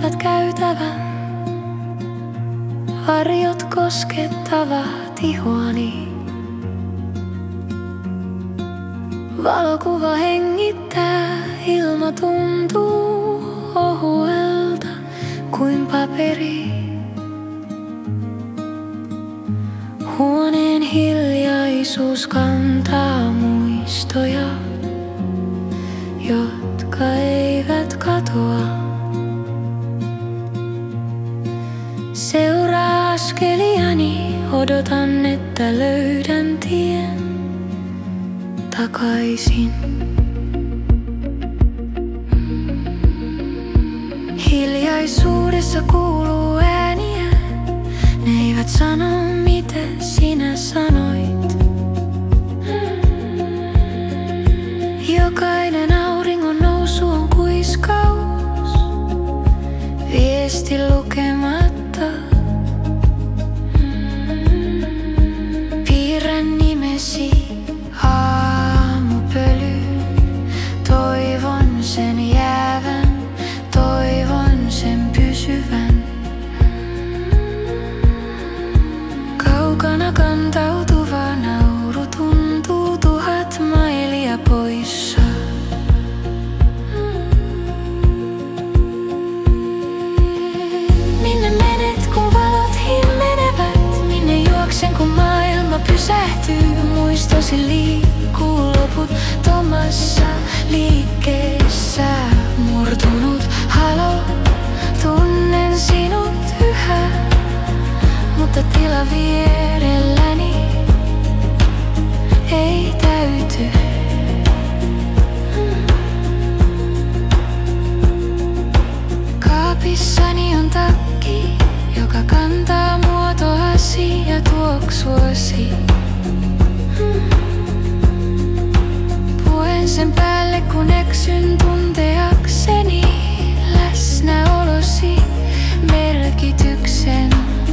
täyttävät käytävän. Varjot koskettavat ihoani. Valokuva hengittää, ilma tuntuu ohuelta kuin paperi. Huoneen hiljaisuus kantaa muistoja, jotka eivät katoa. Seuraa askeliani, odotan, että löydän tien takaisin. Hiljaisuudessa kuuluu ääniä, ne eivät sano mitä sinä sanoit. Jokainen auringon nousu on kuiskaus, viesti lukematta. Piirrän nimesi aamupölyyn, toivon sen jäävän, toivon sen pysyvän. Kaukana kantautuva nauru tuntuu 1000 mailia poissa. Minne menet kun valot himmenevät? Minne juoksen kun maailma pysähtyy? Muistosi liikkuu loputtomassa liikkeessä. Murtunut halo, tunnen sinut yhä, mutta tila vierelläni ei täyty. Kaapissani on takki, joka kantaa muotoasi ja tuoksuasi. Puen sen päälle kun eksyn tunteakseni läsnäolosi merkityksen.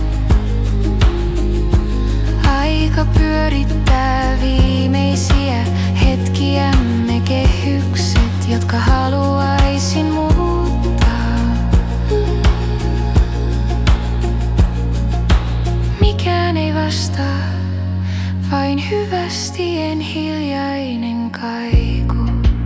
Aika pyörittää viimeisiä hetkiämme, kehykset, jotka haluaisin muuttaa. Mikään ei vastaa, vain hyvästien hiljainen kaiku.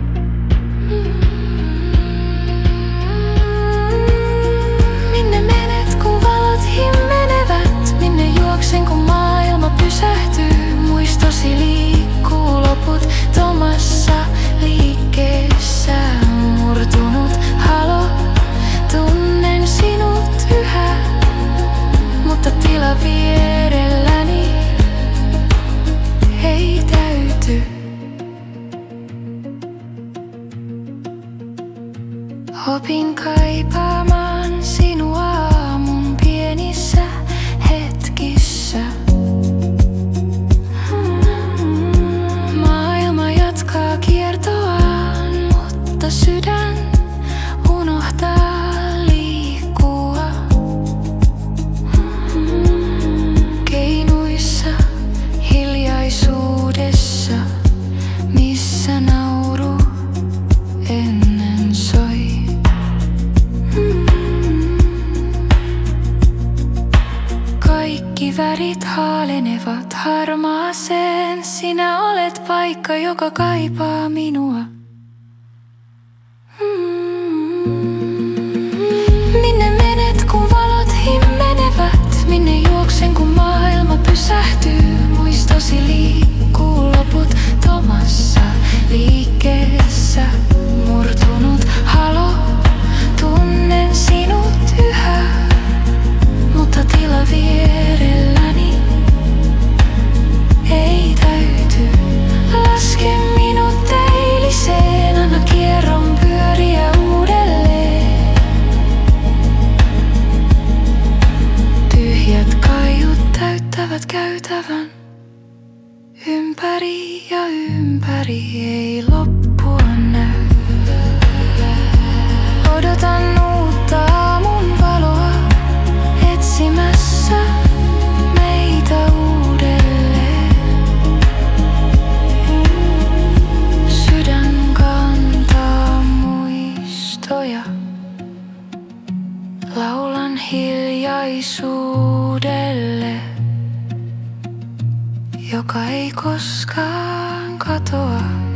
Minne menet kun valot himmenevät? Minne juoksen kun maailma pysähtyy? Muistosi liikkuu loputtomassa liikkeessä. Murtunut halo, tunnen sinut yhä, mutta tila vierelläni ei täyty. Opin kaipaamaan sinua aamun pienissä hetkissä. Maailma jatkaa kiertoaan, mutta sydän unohtaa liikkua. Keinuissa, hiljaisuudessa, missä nauru ennen soi. Kaikki värit haalenevat harmaaseen. Sinä olet paikka, joka kaipaa minua. Minne menet kun valot himmenevät? Minne juoksen kun maailma pysähtyy? Muistosi liikkuu loputtomassa liikkeessä. Murtunut halo, tunnen sinut yhä, mutta tila vierelläni ei täyty. Laske minut eiliseen, anna kierron pyöriä uudelleen. Tyhjät kaiut täyttävät käytävän. Ympäri ja ympäri ei loppua näy. Odotan uutta aamun valoa, etsimässä meitä uudelleen. Sydän kantaa muistoja, joka ei koskaan katoa.